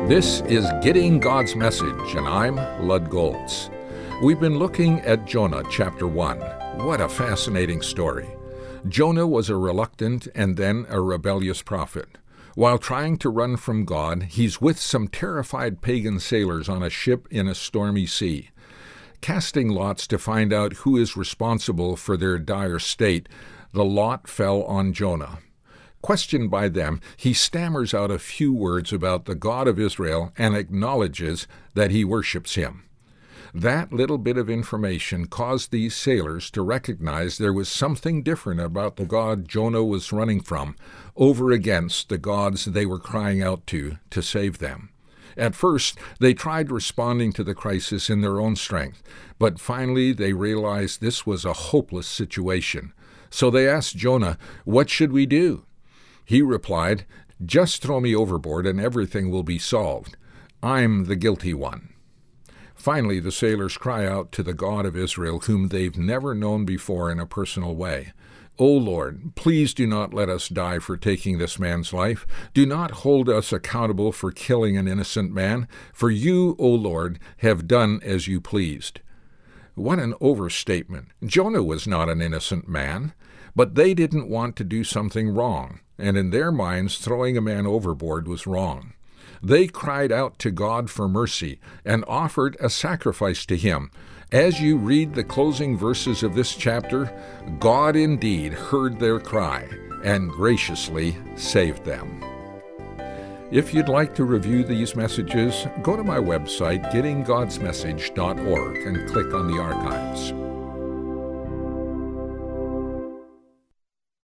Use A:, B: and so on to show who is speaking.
A: This is Getting God's Message, and I'm Lud Goltz. We've been looking at Jonah chapter 1. What a fascinating story. Jonah was a reluctant and then a rebellious prophet. While trying to run from God, he's with some terrified pagan sailors on a ship in a stormy sea. Casting lots to find out who is responsible for their dire state, the lot fell on Jonah. Questioned by them, he stammers out a few words about the God of Israel and acknowledges that he worships him. That little bit of information caused these sailors to recognize there was something different about the God Jonah was running from, over against the gods they were crying out to save them. At first, they tried responding to the crisis in their own strength, but finally they realized this was a hopeless situation. So they asked Jonah, "What should we do?" He replied, "Just throw me overboard and everything will be solved. I'm the guilty one." Finally, the sailors cry out to the God of Israel, whom they've never known before in a personal way. "O Lord, please do not let us die for taking this man's life. Do not hold us accountable for killing an innocent man, for you, O Lord, have done as you pleased." What an overstatement. Jonah was not an innocent man, but they didn't want to do something wrong, and in their minds, throwing a man overboard was wrong. They cried out to God for mercy and offered a sacrifice to him. As you read the closing verses of this chapter, God indeed heard their cry and graciously saved them. If you'd like to review these messages, go to my website, gettinggodsmessage.org, and click on the archives.